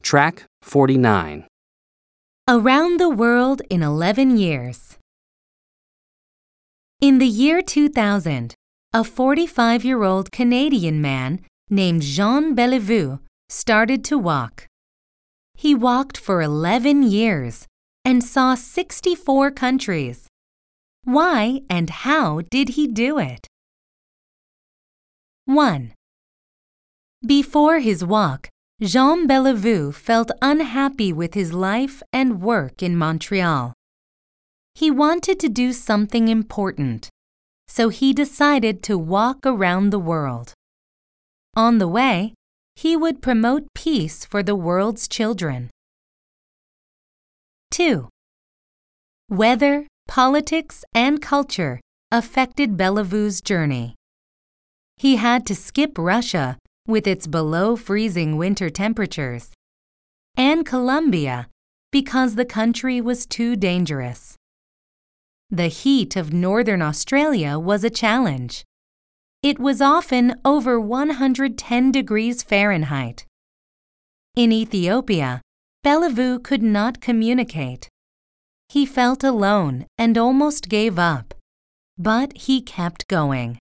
Track 49. Around the world in 11 years. In the year 2000, a 45-year-old Canadian man named Jean Beliveau started to walk. He walked for 11 years and saw 64 countries. Why and how did he do it? 1. Before his walk, Jean Beliveau felt unhappy with his life and work in Montreal. He wanted to do something important, so he decided to walk around the world. On the way, he would promote peace for the world's children. 2. Weather, politics, and culture affected Beliveu's journey. He had to skip Russia with its below-freezing winter temperatures, and Colombia because the country was too dangerous. The heat of northern Australia was a challenge. It was often over 110 degrees Fahrenheit. In Ethiopia, Beliveau could not communicate. He felt alone and almost gave up, but he kept going.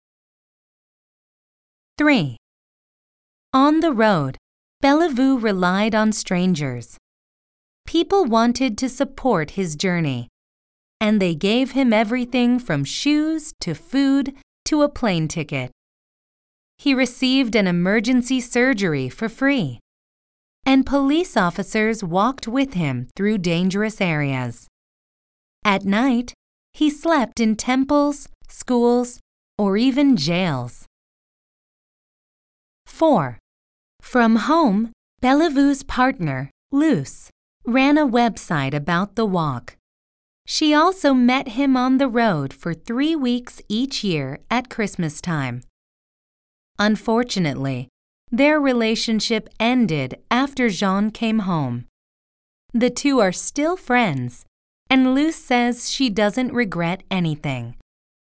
3. On the road, Beliveau relied on strangers. People wanted to support his journey, and they gave him everything from shoes to food to a plane ticket. He received an emergency surgery for free, and police officers walked with him through dangerous areas. At night, he slept in temples, schools, or even jails. 4. From home, Beliveu's partner, Luce, ran a website about the walk. She also met him on the road for 3 weeks each year at Christmas time. Unfortunately, their relationship ended after Jean came home. The two are still friends, and Luce says she doesn't regret anything.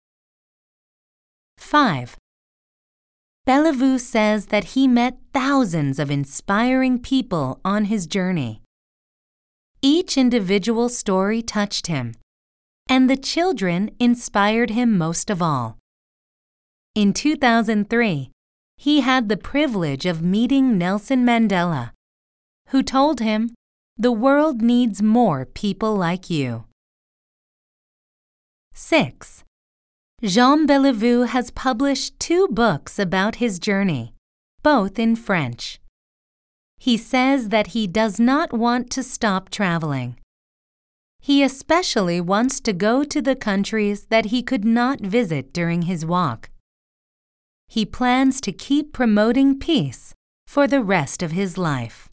5. Beliveau says that he met thousands of inspiring people on his journey. Each individual story touched him, and the children inspired him most of all. In 2003, he had the privilege of meeting Nelson Mandela, who told him, "The world needs more people like you." 6. Jean Beliveau has published 2 books about his journey, both in French. He says that he does not want to stop traveling. He especially wants to go to the countries that he could not visit during his walk. He plans to keep promoting peace for the rest of his life.